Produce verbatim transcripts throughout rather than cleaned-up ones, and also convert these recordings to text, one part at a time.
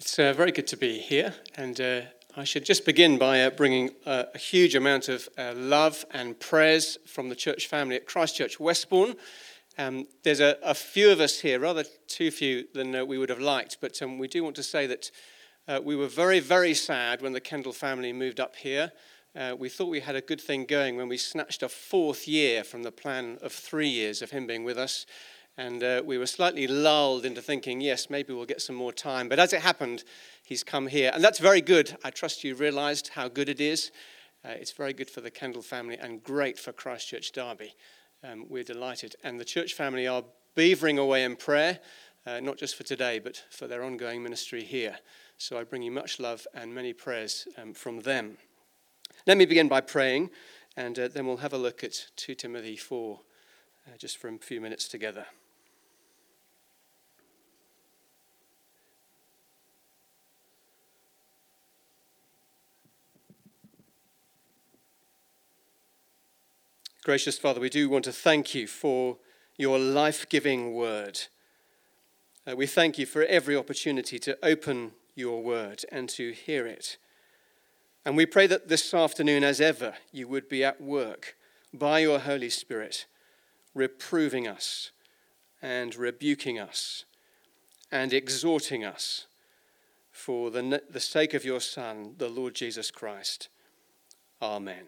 It's uh, very good to be here, and uh, I should just begin by uh, bringing uh, a huge amount of uh, love and prayers from the church family at Christchurch Westbourne. Um, there's a, a few of us here, rather too few than uh, we would have liked, but um, we do want to say that uh, we were very, very sad when the Kendall family moved up here. Uh, we thought we had a good thing going when we snatched a fourth year from the plan of three years of him being with us. And uh, we were slightly lulled into thinking, yes, maybe we'll get some more time. But as it happened, he's come here. And that's very good. I trust you realised how good it is. Uh, it's very good for the Kendall family and great for Christchurch Derby. Um, we're delighted. And the church family are beavering away in prayer, uh, not just for today, but for their ongoing ministry here. So I bring you much love and many prayers um, from them. Let me begin by praying, and uh, then we'll have a look at Second Timothy four, uh, just for a few minutes together. Gracious Father, we do want to thank you for your life-giving word. Uh, we thank you for every opportunity to open your word and to hear it. And we pray that this afternoon, as ever, you would be at work by your Holy Spirit, reproving us and rebuking us and exhorting us for the, the sake of your Son, the Lord Jesus Christ. Amen.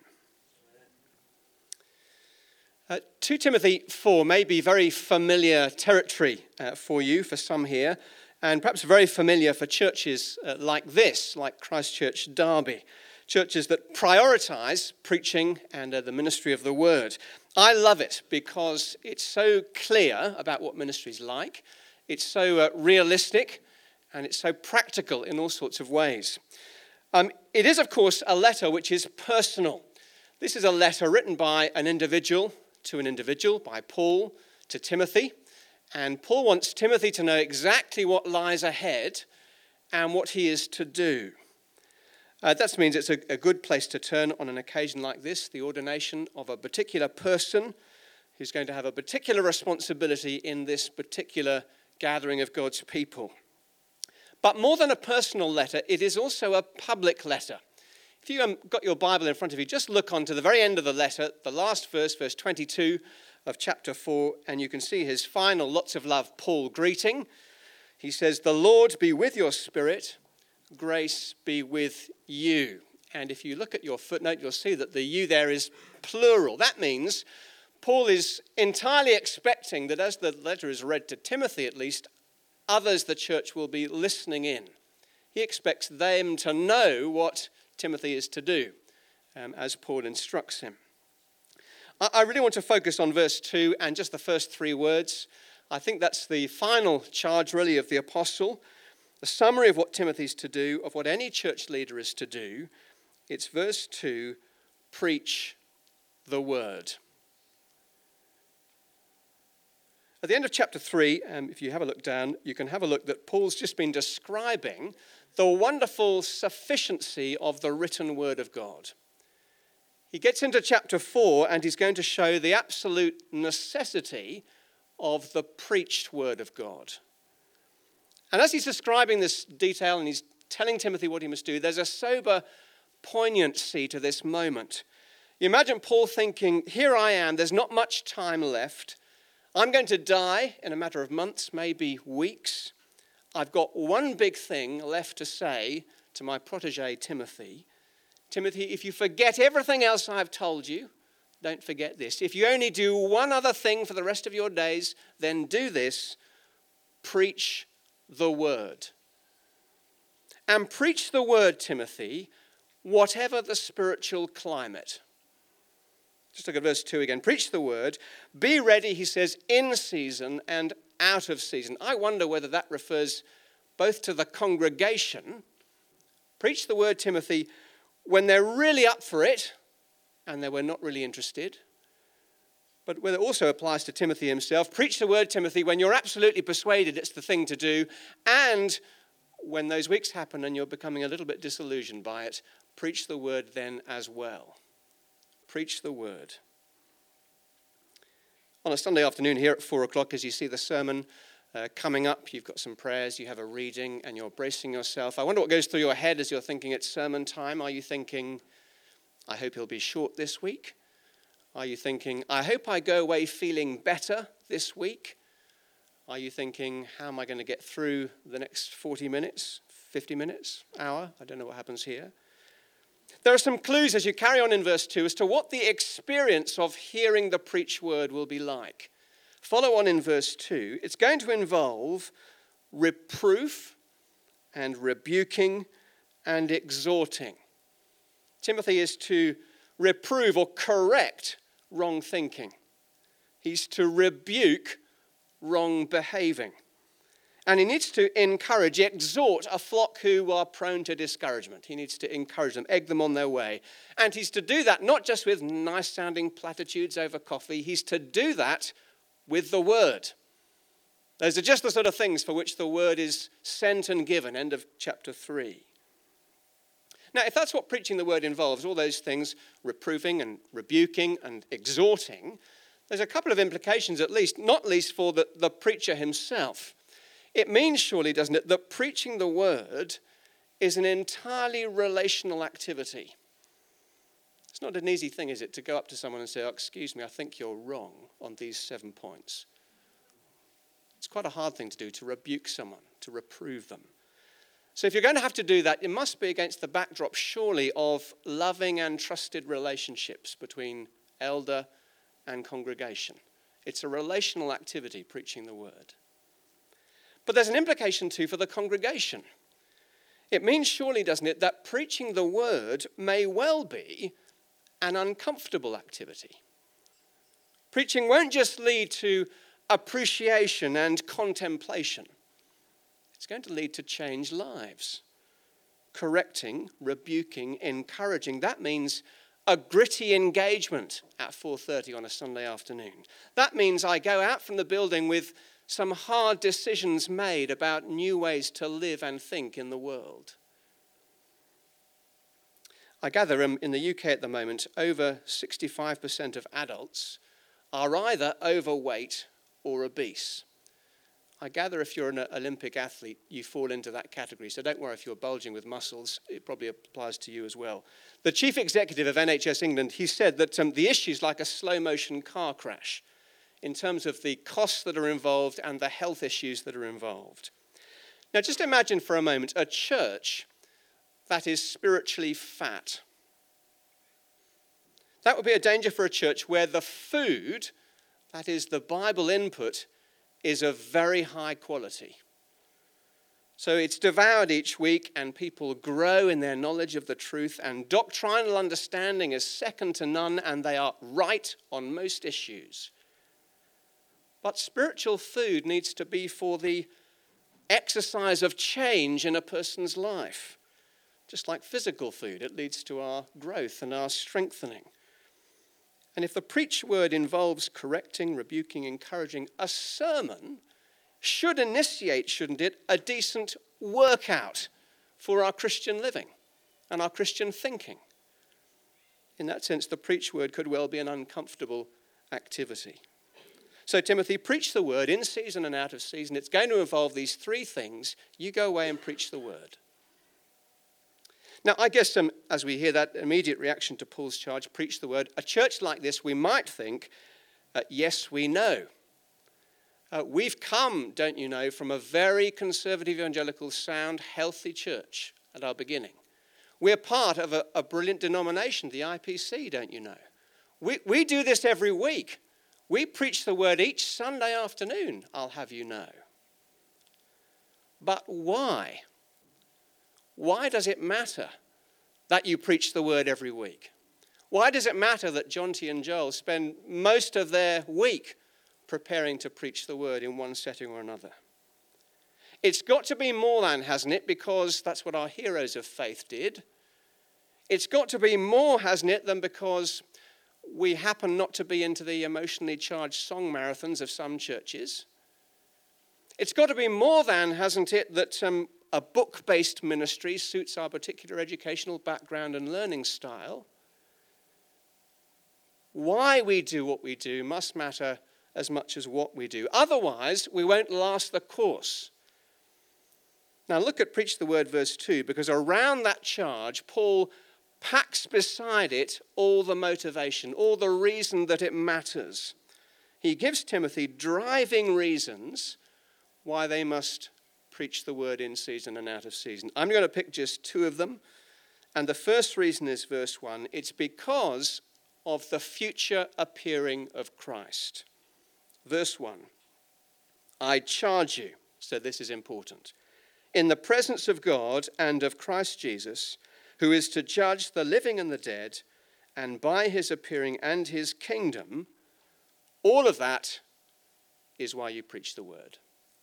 Uh, Second Timothy four may be very familiar territory uh, for you, for some here, and perhaps very familiar for churches uh, like this, like Christchurch Derby, churches that prioritise preaching and uh, the ministry of the word. I love it because it's so clear about what ministry is like, it's so uh, realistic, and it's so practical in all sorts of ways. Um, it is, of course, a letter which is personal. This is a letter written by an individual to an individual, by Paul to Timothy. And Paul wants Timothy to know exactly what lies ahead and what he is to do. Uh, that means it's a, a good place to turn on an occasion like this, the ordination of a particular person who's going to have a particular responsibility in this particular gathering of God's people. But more than a personal letter, it is also a public letter. If you've um, got your Bible in front of you, just look on to the very end of the letter, the last verse, verse twenty-two of chapter four, and you can see his final lots of love Paul greeting. He says, "The Lord be with your spirit, grace be with you." And if you look at your footnote, you'll see that the you there is plural. That means Paul is entirely expecting that as the letter is read to Timothy at least, others the church will be listening in. He expects them to know what Timothy is to do, um, as Paul instructs him. I, I really want to focus on verse two and just the first three words. I think that's the final charge, really, of the apostle. The summary of what Timothy's to do, of what any church leader is to do. It's verse two, preach the word. At the end of chapter three, um, if you have a look down, you can have a look that Paul's just been describing the wonderful sufficiency of the written word of God. He gets into chapter four and he's going to show the absolute necessity of the preached word of God. And as he's describing this detail and he's telling Timothy what he must do, there's a sober poignancy to this moment. You imagine Paul thinking, here I am, there's not much time left. I'm going to die in a matter of months, maybe weeks. I've got one big thing left to say to my protege, Timothy. Timothy, if you forget everything else I've told you, don't forget this. If you only do one other thing for the rest of your days, then do this. Preach the word. And preach the word, Timothy, whatever the spiritual climate. Just look at verse two again. Preach the word. Be ready, he says, in season and out of season. I wonder whether that refers both to the congregation. Preach the word, Timothy, when they're really up for it and they were not really interested. But whether it also applies to Timothy himself. Preach the word, Timothy, when you're absolutely persuaded it's the thing to do. And when those weeks happen and you're becoming a little bit disillusioned by it, preach the word then as well. Preach the word. On a Sunday afternoon here at four o'clock, as you see the sermon Uh, coming up, you've got some prayers, you have a reading, and you're bracing yourself. I wonder what goes through your head as you're thinking it's sermon time. Are you thinking, I hope he'll be short this week? Are you thinking, I hope I go away feeling better this week? Are you thinking, how am I going to get through the next forty minutes, fifty minutes, hour? I don't know what happens here. There are some clues as you carry on in verse two as to what the experience of hearing the preached word will be like. Follow on in verse two. It's going to involve reproof and rebuking and exhorting. Timothy is to reprove or correct wrong thinking. He's to rebuke wrong behaving. And he needs to encourage, exhort a flock who are prone to discouragement. He needs to encourage them, egg them on their way. And he's to do that not just with nice-sounding platitudes over coffee. He's to do that with the word. Those are just the sort of things for which the word is sent and given. End of chapter three. Now, if that's what preaching the word involves, all those things, reproving and rebuking and exhorting, there's a couple of implications at least, not least for the, the preacher himself. It means, surely, doesn't it, that preaching the word is an entirely relational activity. It's not an easy thing, is it, to go up to someone and say, oh, excuse me, I think you're wrong on these seven points. It's quite a hard thing to do, to rebuke someone, to reprove them. So if you're going to have to do that, it must be against the backdrop, surely, of loving and trusted relationships between elder and congregation. It's a relational activity, preaching the word. But there's an implication too for the congregation. It means, surely, doesn't it, that preaching the word may well be an uncomfortable activity. Preaching won't just lead to appreciation and contemplation. It's going to lead to changed lives. Correcting, rebuking, encouraging. That means a gritty engagement at four thirty on a Sunday afternoon. That means I go out from the building with some hard decisions made about new ways to live and think in the world. I gather um, in the U K at the moment, over sixty-five percent of adults are either overweight or obese. I gather if you're an Olympic athlete, you fall into that category. So don't worry if you're bulging with muscles. It probably applies to you as well. The chief executive of N H S England, he said that um, the issue is like a slow-motion car crash in terms of the costs that are involved and the health issues that are involved. Now, just imagine for a moment a church that is spiritually fat. That would be a danger for a church where the food, that is the Bible input, is of very high quality. So it's devoured each week and people grow in their knowledge of the truth and doctrinal understanding is second to none and they are right on most issues. But spiritual food needs to be for the exercise of change in a person's life. Just like physical food, it leads to our growth and our strengthening. And if the preached word involves correcting, rebuking, encouraging, a sermon should initiate, shouldn't it, a decent workout for our Christian living and our Christian thinking. In that sense, the preached word could well be an uncomfortable activity. So, Timothy, preach the word in season and out of season. It's going to involve these three things. You go away and preach the word. Now, I guess um, as we hear that immediate reaction to Paul's charge, preach the word, a church like this, we might think, uh, yes, we know. Uh, we've come, don't you know, from a very conservative, evangelical, sound, healthy church at our beginning. We're part of a, a brilliant denomination, the I P C, don't you know. We, we do this every week. We preach the word each Sunday afternoon, I'll have you know. But why? Why does it matter that you preach the word every week? Why does it matter that John T. and Joel spend most of their week preparing to preach the word in one setting or another? It's got to be more than, hasn't it? Because that's what our heroes of faith did. It's got to be more, hasn't it, than because we happen not to be into the emotionally charged song marathons of some churches. It's got to be more than, hasn't it, that um, a book-based ministry suits our particular educational background and learning style. Why we do what we do must matter as much as what we do. Otherwise, we won't last the course. Now look at Preach the Word verse two, because around that charge, Paul packs beside it all the motivation, all the reason that it matters. He gives Timothy driving reasons why they must preach the word in season and out of season. I'm going to pick just two of them. And the first reason is verse one. It's because of the future appearing of Christ. Verse one. I charge you, so this is important, in the presence of God and of Christ Jesus, who is to judge the living and the dead, and by his appearing and his kingdom, all of that is why you preach the word.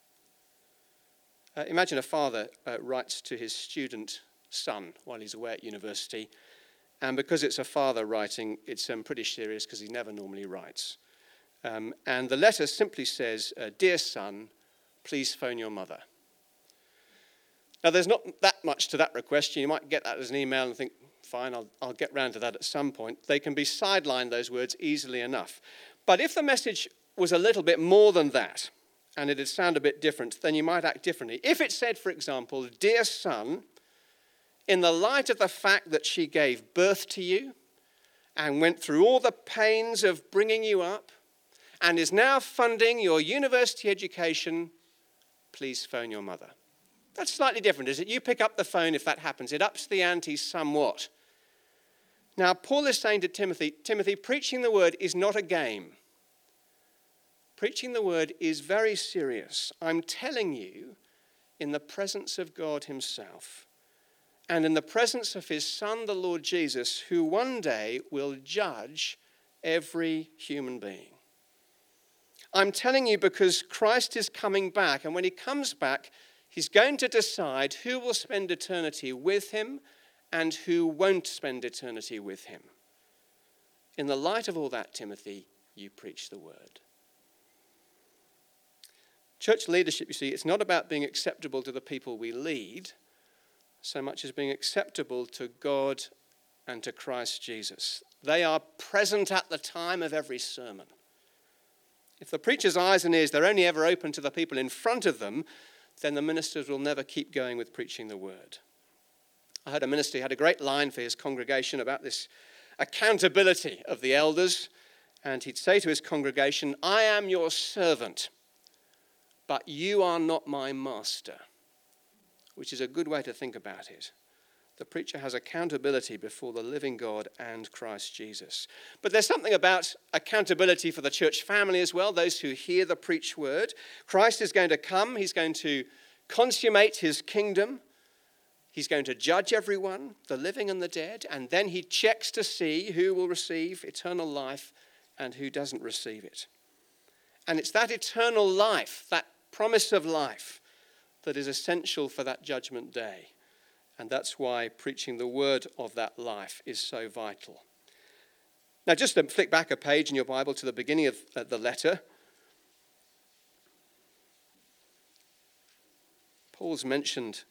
Uh, imagine a father uh, writes to his student son while he's away at university, and because it's a father writing, it's um, pretty serious because he never normally writes. Um, and the letter simply says, uh, Dear son, please phone your mother. Now, there's not that much to that request. You might get that as an email and think, fine, I'll, I'll get round to that at some point. They can be sidelined, those words, easily enough. But if the message was a little bit more than that, and it'd sound a bit different, then you might act differently. If it said, for example, Dear son, in the light of the fact that she gave birth to you and went through all the pains of bringing you up and is now funding your university education, please phone your mother. That's slightly different, is it? You pick up the phone if that happens. It ups the ante somewhat. Now, Paul is saying to Timothy, Timothy, preaching the word is not a game. Preaching the word is very serious. I'm telling you, in the presence of God himself, and in the presence of his Son, the Lord Jesus, who one day will judge every human being. I'm telling you because Christ is coming back, and when he comes back, he's going to decide who will spend eternity with him and who won't spend eternity with him. In the light of all that, Timothy, you preach the word. Church leadership, you see, it's not about being acceptable to the people we lead so much as being acceptable to God and to Christ Jesus. They are present at the time of every sermon. If the preacher's eyes and ears, they're only ever open to the people in front of them, then the ministers will never keep going with preaching the word. I heard a minister who had a great line for his congregation about this accountability of the elders, and he'd say to his congregation, I am your servant, but you are not my master, which is a good way to think about it. The preacher has accountability before the living God and Christ Jesus. But there's something about accountability for the church family as well, those who hear the preached word. Christ is going to come. He's going to consummate his kingdom. He's going to judge everyone, the living and the dead, and then he checks to see who will receive eternal life and who doesn't receive it. And it's that eternal life, that promise of life, that is essential for that judgment day. And that's why preaching the word of that life is so vital. Now, just to flick back a page in your Bible to the beginning of uh, the letter. Paul's mentioned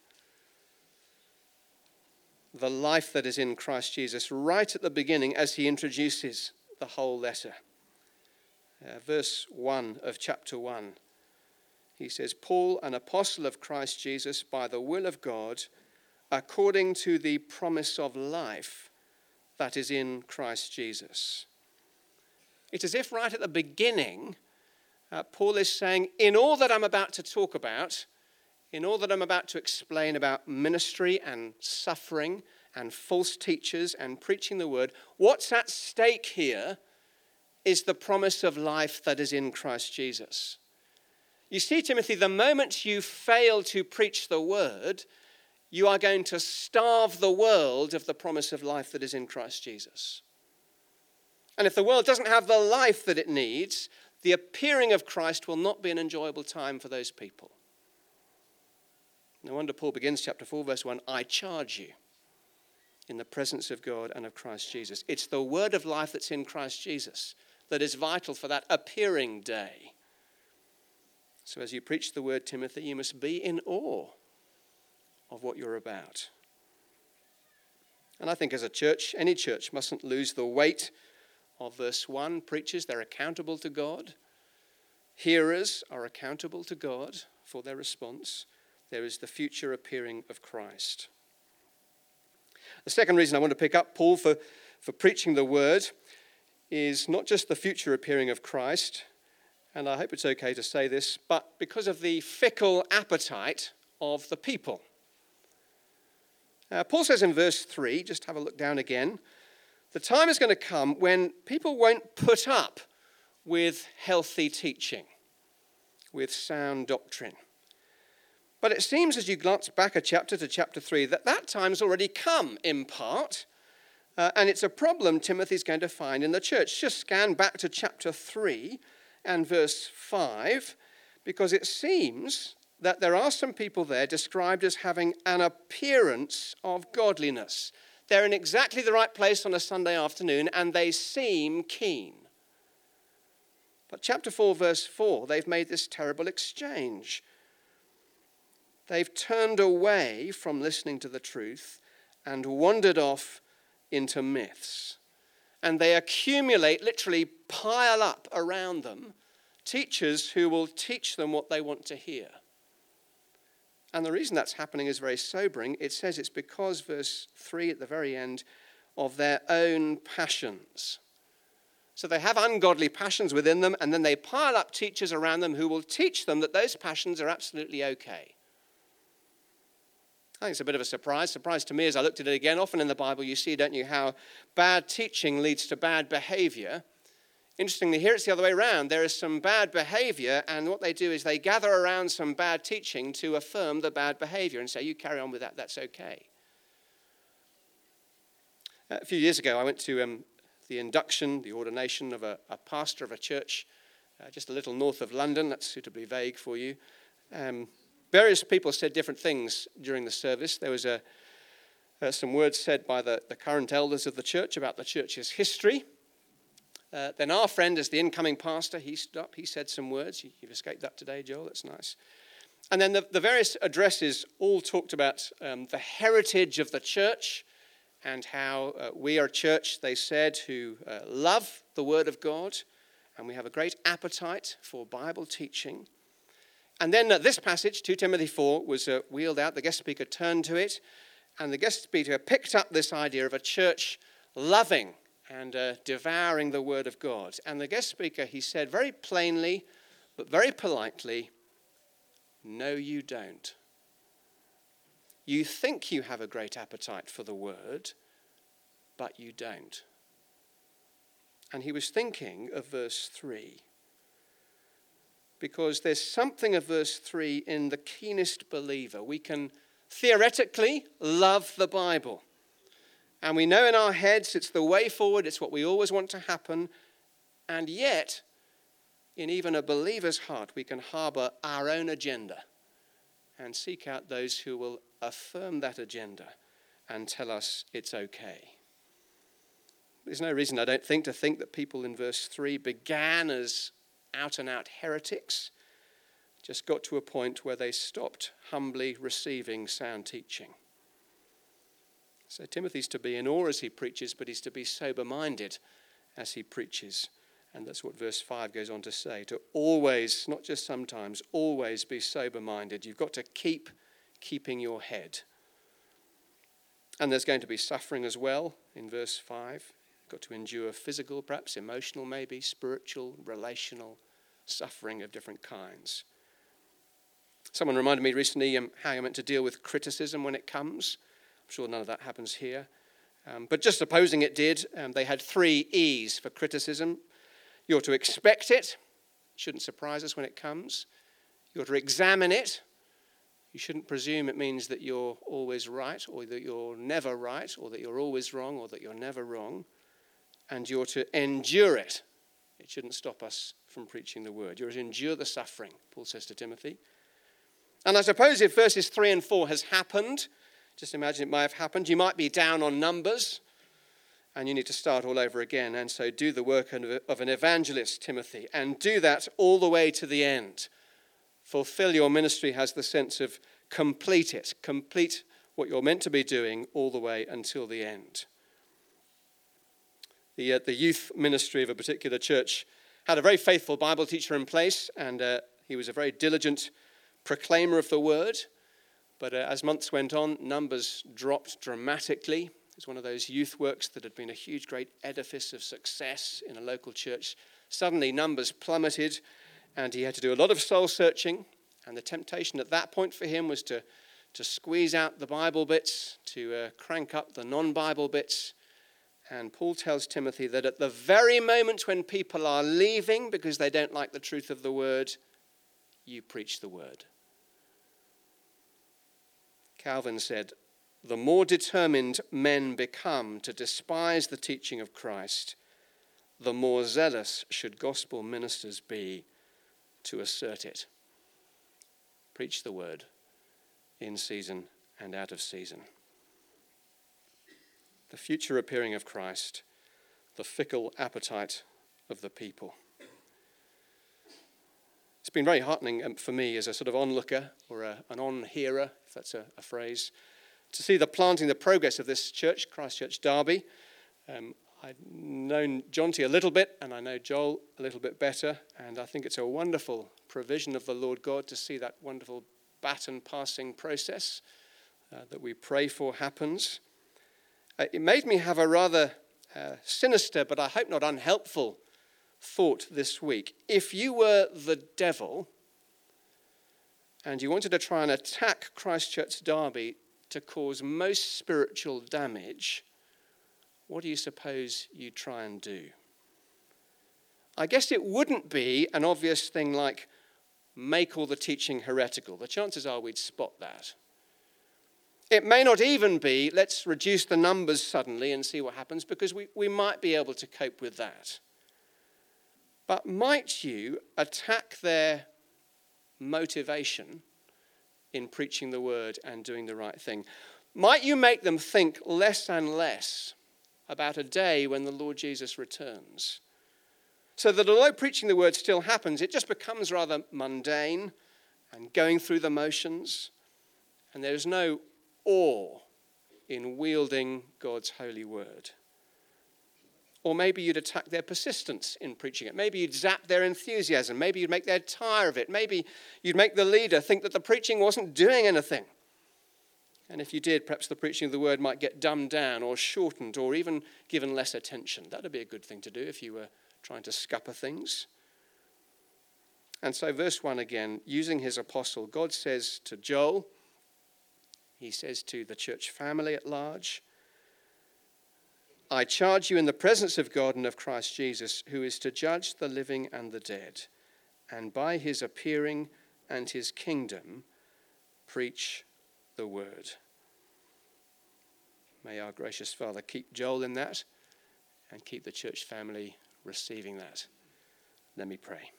the life that is in Christ Jesus right at the beginning as he introduces the whole letter. Uh, verse one of chapter one. He says, Paul, an apostle of Christ Jesus, by the will of God, according to the promise of life that is in Christ Jesus. It's as if right at the beginning, uh, Paul is saying, in all that I'm about to talk about, in all that I'm about to explain about ministry and suffering and false teachers and preaching the word, what's at stake here is the promise of life that is in Christ Jesus. You see, Timothy, the moment you fail to preach the word, you are going to starve the world of the promise of life that is in Christ Jesus. And if the world doesn't have the life that it needs, the appearing of Christ will not be an enjoyable time for those people. No wonder Paul begins chapter four, verse one, I charge you in the presence of God and of Christ Jesus. It's the word of life that's in Christ Jesus that is vital for that appearing day. So as you preach the word, Timothy, you must be in awe of what you're about. And I think as a church, any church mustn't lose the weight of verse one. Preachers, they're accountable to God. Hearers are accountable to God for their response. There is the future appearing of Christ. The second reason I want to pick up Paul for, for preaching the word is not just the future appearing of Christ, and I hope it's okay to say this, but because of the fickle appetite of the people. Uh, Paul says in verse three, just have a look down again, the time is going to come when people won't put up with healthy teaching, with sound doctrine. But it seems as you glance back a chapter to chapter three that that time's already come in part, uh, and it's a problem Timothy's going to find in the church. Just scan back to chapter three and verse five, because it seems that there are some people there described as having an appearance of godliness. They're in exactly the right place on a Sunday afternoon, and they seem keen. But chapter four, verse four, they've made this terrible exchange. They've turned away from listening to the truth and wandered off into myths. And they accumulate, literally pile up around them, teachers who will teach them what they want to hear. And the reason that's happening is very sobering. It says it's because, verse three at the very end, of their own passions. So they have ungodly passions within them, and then they pile up teachers around them who will teach them that those passions are absolutely okay. I think it's a bit of a surprise. Surprise to me as I looked at it again. Often in the Bible you see, don't you, how bad teaching leads to bad behavior. Interestingly, here it's the other way around. There is some bad behavior, and what they do is they gather around some bad teaching to affirm the bad behavior and say, you carry on with that, that's okay. A few years ago, I went to um, the induction, the ordination of a, a pastor of a church uh, just a little north of London. That's suitably vague for you. Um, various people said different things during the service. There was a, uh, some words said by the, the current elders of the church about the church's history. Uh, then our friend, as the incoming pastor, he stood up, he said some words. You, you've escaped that today, Joel, that's nice. And then the, the various addresses all talked about um, the heritage of the church and how uh, we are a church, they said, who uh, love the Word of God, and we have a great appetite for Bible teaching. And then uh, this passage, Second Timothy four, was uh, wheeled out. The guest speaker turned to it, and the guest speaker picked up this idea of a church loving and uh, devouring the Word of God. And the guest speaker, he said very plainly, but very politely, no, you don't. You think you have a great appetite for the Word, but you don't. And he was thinking of verse three. Because there's something of verse three in the keenest believer. We can theoretically love the Bible. And we know in our heads it's the way forward, it's what we always want to happen. And yet, in even a believer's heart, we can harbor our own agenda and seek out those who will affirm that agenda and tell us it's okay. There's no reason, I don't think, to think that people in verse three began as out-and-out heretics, just got to a point where they stopped humbly receiving sound teaching. So Timothy's to be in awe as he preaches, but he's to be sober-minded as he preaches. And that's what verse five goes on to say, to always, not just sometimes, always be sober-minded. You've got to keep keeping your head. And there's going to be suffering as well in verse five. You've got to endure physical, perhaps emotional, maybe spiritual, relational suffering of different kinds. Someone reminded me recently um, how you're meant to deal with criticism when it comes. I'm sure none of that happens here. Um, but just supposing it did, um, they had three E's for criticism. You're to expect it. Shouldn't surprise us when it comes. You're to examine it. You shouldn't presume it means that you're always right, or that you're never right, or that you're always wrong, or that you're never wrong. And you're to endure it. It shouldn't stop us from preaching the word. You're to endure the suffering, Paul says to Timothy. And I suppose if verses three and four has happened, just imagine it might have happened, you might be down on numbers, and you need to start all over again. And so do the work of an evangelist, Timothy, and do that all the way to the end. Fulfill your ministry has the sense of complete it. Complete what you're meant to be doing all the way until the end. The, uh, the youth ministry of a particular church had a very faithful Bible teacher in place, and uh, he was a very diligent proclaimer of the word. But uh, as months went on, numbers dropped dramatically. It was one of those youth works that had been a huge, great edifice of success in a local church. Suddenly, numbers plummeted, and he had to do a lot of soul searching. And the temptation at that point for him was to, to squeeze out the Bible bits, to uh, crank up the non-Bible bits. And Paul tells Timothy that at the very moment when people are leaving because they don't like the truth of the word, you preach the word. Calvin said, the more determined men become to despise the teaching of Christ, the more zealous should gospel ministers be to assert it. Preach the word in season and out of season. The future appearing of Christ, the fickle appetite of the people. It's been very heartening for me as a sort of onlooker or a, an on-hearer, if that's a, a phrase, to see the planting, the progress of this church, Christ Church Derby. Um, I've known Jonty a little bit, and I know Joel a little bit better, and I think it's a wonderful provision of the Lord God to see that wonderful baton passing process uh, that we pray for happens. Uh, it made me have a rather uh, sinister, but I hope not unhelpful, thought this week. If you were the devil and you wanted to try and attack Christ Church Derby to cause most spiritual damage, what do you suppose you'd try and do? I guess it wouldn't be an obvious thing like make all the teaching heretical. The chances are we'd spot that. It may not even be let's reduce the numbers suddenly and see what happens, because we, we might be able to cope with that. But might you attack their motivation in preaching the word and doing the right thing? Might you make them think less and less about a day when the Lord Jesus returns? So that although preaching the word still happens, it just becomes rather mundane and going through the motions, and there's no awe in wielding God's holy word. Or maybe you'd attack their persistence in preaching it. Maybe you'd zap their enthusiasm. Maybe you'd make them tire of it. Maybe you'd make the leader think that the preaching wasn't doing anything. And if you did, perhaps the preaching of the word might get dumbed down or shortened or even given less attention. That would be a good thing to do if you were trying to scupper things. And so verse one again, using his apostle, God says to Joel, he says to the church family at large, I charge you in the presence of God and of Christ Jesus, who is to judge the living and the dead, and by his appearing and his kingdom, preach the word. May our gracious Father keep Joel in that and keep the church family receiving that. Let me pray.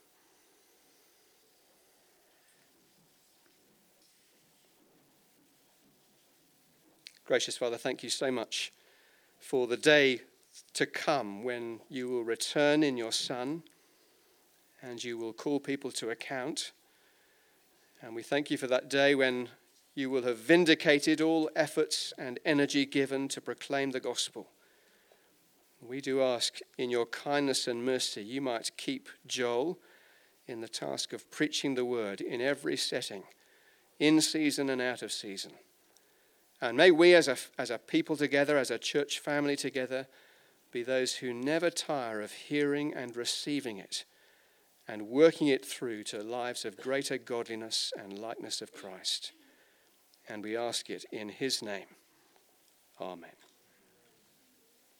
Gracious Father, thank you so much for the day to come when you will return in your Son and you will call people to account. And we thank you for that day when you will have vindicated all efforts and energy given to proclaim the gospel. We do ask in your kindness and mercy you might keep Joel in the task of preaching the word in every setting, in season and out of season. And may we as a, as a people together, as a church family together, be those who never tire of hearing and receiving it and working it through to lives of greater godliness and likeness of Christ. And we ask it in his name. Amen.